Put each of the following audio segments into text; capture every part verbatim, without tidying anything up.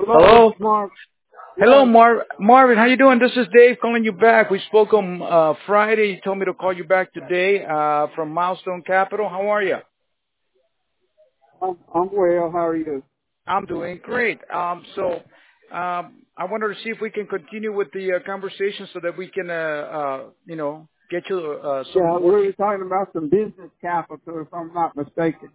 Hello, this Hello? is Mark. Hello, Yes, Mar- Marvin. How you doing? This is Dave calling you back. We spoke on uh, Friday. You told me to call you back today uh, from Milestone Capital. How are you? I'm, I'm well. How are you? I'm doing great. Um, so um, I wanted to see if we can continue with the uh, conversation so that we can, uh, uh, you know, get you uh, some Yeah, we more. were De- talking about some business capital, if I'm not mistaken.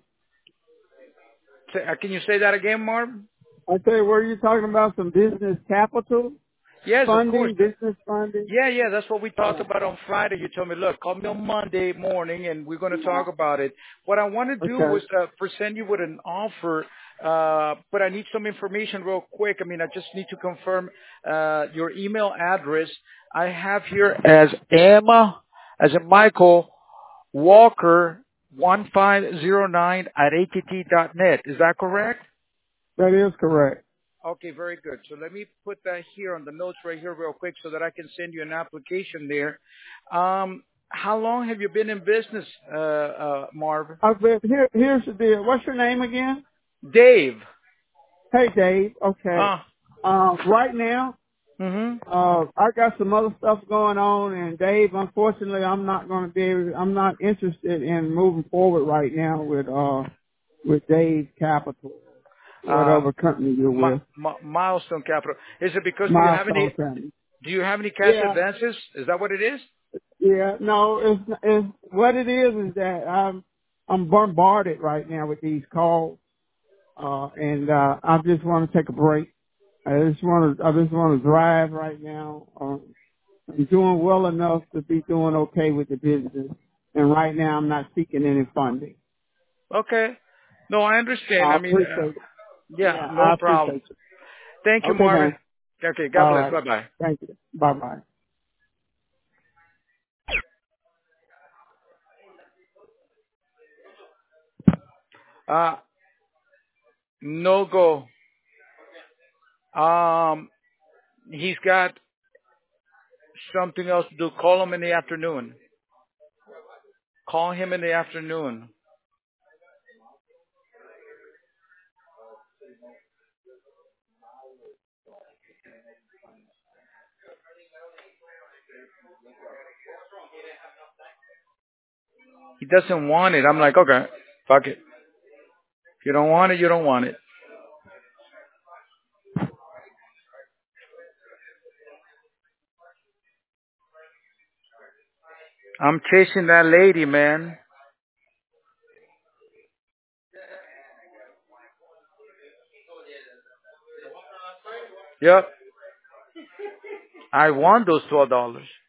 uh, can you say that again, Marvin? I say, were you talking about some business capital Yes, of course. funding, business funding? Yeah, yeah, that's what we talked Oh, about on Friday. You told me, look, call me on Monday morning and we're going to talk about it. What I want to do was okay. uh, present you with an offer, uh, but I need some information real quick. I mean, I just need to confirm uh, your email address. I have here as Emma, as in Michael, Walker one five zero nine at A T T dot net. Is that correct? That is correct. Okay, very good. So let me put that here on the notes right here real quick so that I can send you an application there. Um, how long have you been in business, uh, uh, Marv? I've been, here, here's the deal. What's your name again? Dave. Hey, Dave. Okay. Uh, Um, right now, hmm uh, I got some other stuff going on, and Dave, unfortunately, I'm not going to be able, I'm not interested in moving forward right now with, uh, with Dave Capital, uh, whatever company you're Mi- with. Mi- Milestone Capital. Is it because do you have any, Milestone Company. do you have any cash Yeah, advances? Is that what it is? yeah. No, it's, it's what it is is that I'm I'm bombarded right now with these calls, uh, and uh, I just want to take a break. I just want to I just want to drive right now. Uh, I'm doing well enough to be doing okay with the business, and right now I'm not seeking any funding. Okay. No, I understand. I I mean, uh, appreciate it. yeah, Yeah, no I problem. appreciate you. Thank you, Okay, Marvin. man. Okay, God All bless. right. Bye-bye. Thank you. Bye bye. Uh, no go. Um, he's got something else to do. Call him in the afternoon. Call him in the afternoon. He doesn't want it. I'm like, okay, fuck it. If you don't want it, you don't want it. I'm chasing that lady, man. Yep. I want those twelve dollars.